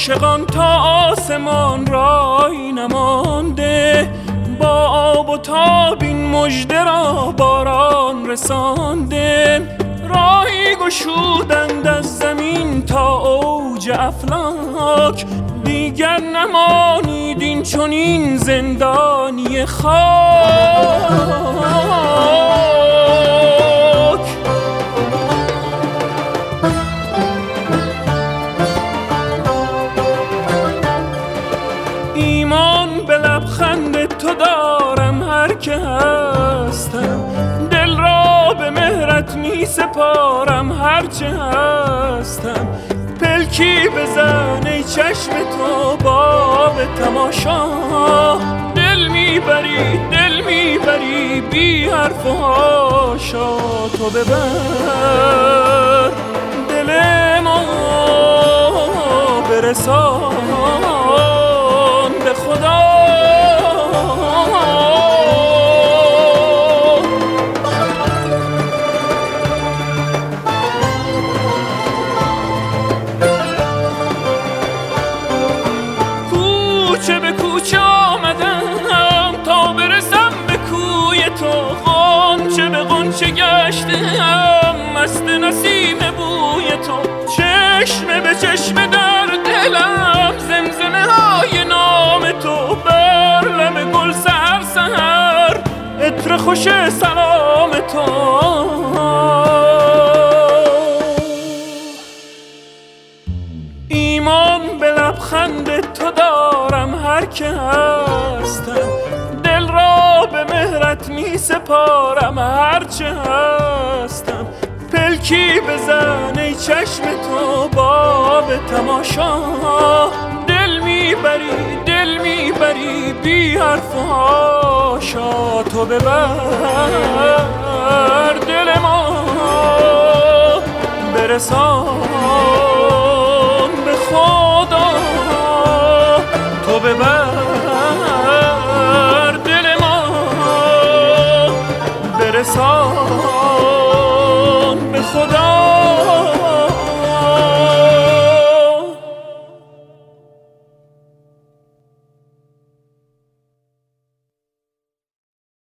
عاشقان تا آسمان رای نمانده، با آب و تاب این مژده را باران رسانده. راهی گشودند از زمین تا اوج افلاک، دیگر نمانید این چنین زندانی خاک. ایمان به لبخند تو دارم هر که هستم، دل را به مهرت می سپارم هر چه هستم. پلکی بزن ای چشم تو باب تماشا، دل میبری بی حرف و حاشا. تو ببر دل ما برسان به خدا. کوچه به کوچه آمدم تا برسم به کوی تو، غنچه به غنچه گشتم مست نسیم بوی تو. چشم به چشم در دلم زمزمه های نام تو، بر لب گل سحر سحر عطر خوش سلام تو. ایمان به لبخند تو دارم هر که هستم، دل را به مهرت می سپارم هر چه هستم. پلکی بزن ای چشم تو باب تماشا، دل میبری بی حرف و حاشا. تو ببر دل ما برسان به خدا. تو ببر دل ما برسان